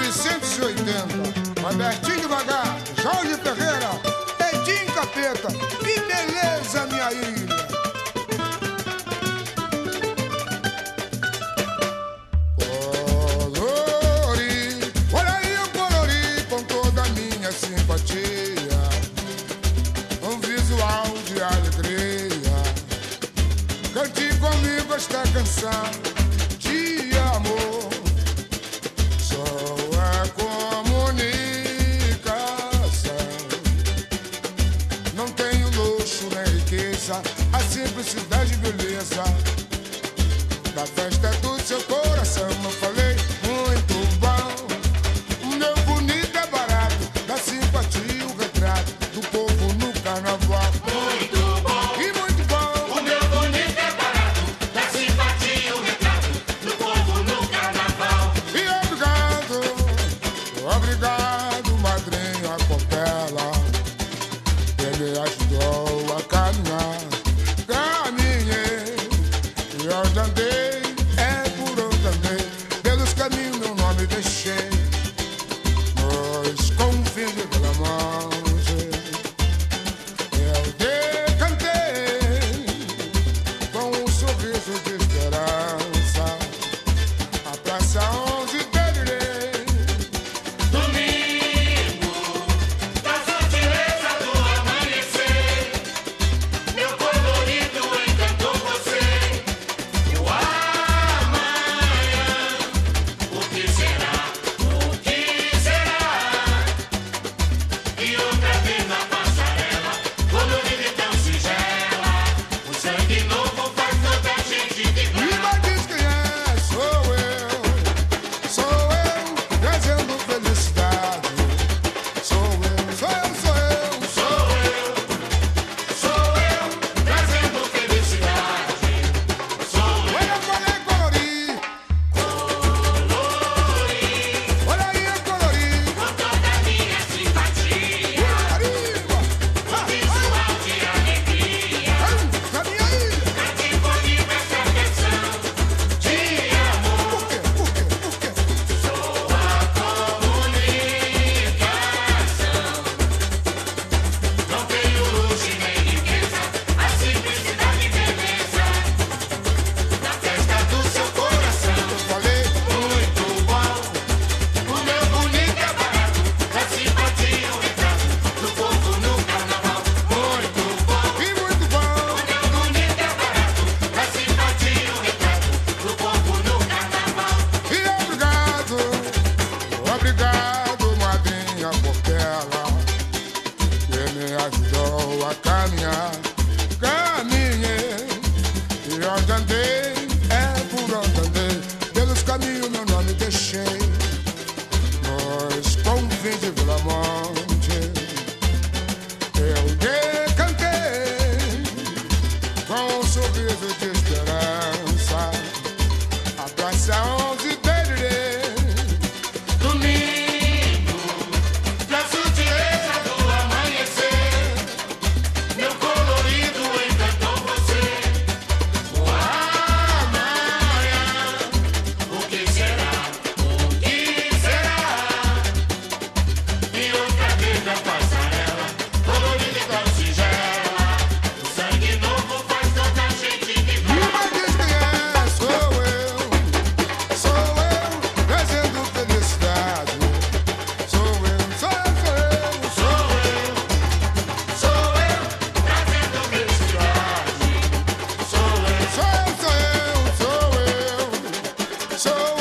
1980. Robertinho Devagar, Jorge Ferreira, Edinho Capeta. Que beleza, minha ilha. Colori, olha aí eu colori com toda a minha simpatia, um visual de alegria. Cante comigo esta canção de amor. Sou a comunicação. Não tenho luxo nem riqueza, a simplicidade e beleza da festa do seu coração. Eu falei muito bom. O meu bonito é barato, da simpatia o retrato do povo no carnaval. Muito bom. E muito bom. O meu bonito é barato, da simpatia o retrato do povo no carnaval. E obrigado, obrigado, madrinha Copela, que me ajudou a caminhar. Caminhei e onde andei, é por onde andei, pelos caminhos meu nome deixei, pois com o fim de Belamonte eu decantei com um sorriso de esperança a praça onde delirei. Domingo, da sutileza do amanhecer, meu colorido encantou você. E o amanhã, o que será? O que será? E outra vez na passarela, colorida e tão singela, o sangue novo faz toda a gente E vibrar. vai diz quem é, sou eu, trazendo felicidade. Sou eu, Sou eu, trazendo felicidade. Sou eu, olha, falei colorir, olha aí eu colori, com toda a minha simpatia, arriba, visual de alegria. na minha ilha. Cante comigo essa canção de amor. Por quê? Sou a comunicação. Não tenho luxo nem riqueza, a simplicidade e beleza da festa do seu coração. Falei, Muito bom, o meu bonito é barato, da simpatia o retrato do povo no carnaval. Muito bom, e muito bom. o meu bonito é barato, da simpatia o retrato do povo no carnaval. E obrigado, obrigado, madrinha Portela, que me ajudou a caminhar. Caminhei, e onde andei, é por onde andei, pelos caminhos meu nome deixei, pois com o fim de Belamonte eu decantei com um sorriso de esperança a praça onde delirei. Domingo, na sutileza do amanhecer, meu colorido encantou você. O amanhã, o que será? O que será? E outra vez na passarela, colorida e tão singela, o sangue novo faz toda a gente E vibrar. vai diz quem é, sou eu, trazendo felicidade. Sou eu, Trazendo felicidade. Sou eu. sou eu.